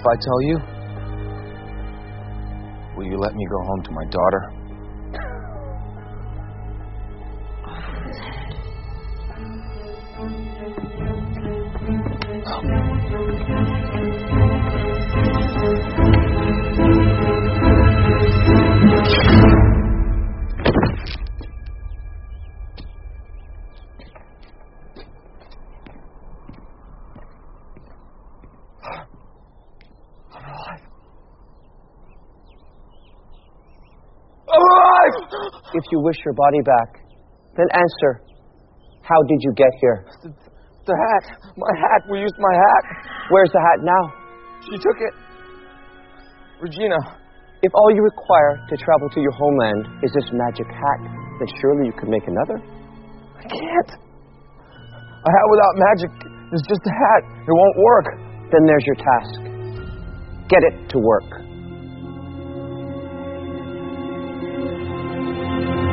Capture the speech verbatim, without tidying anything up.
If I tell you, will you let me go home to my daughter? If you wish your body back, then answer, how did you get here? The, the hat. My hat. We used my hat. Where's the hat now? She took it. Regina. If all you require to travel to your homeland is this magic hat, then surely you could make another. I can't. A hat without magic is just a hat. It won't work. Then there's your task. Get it to work.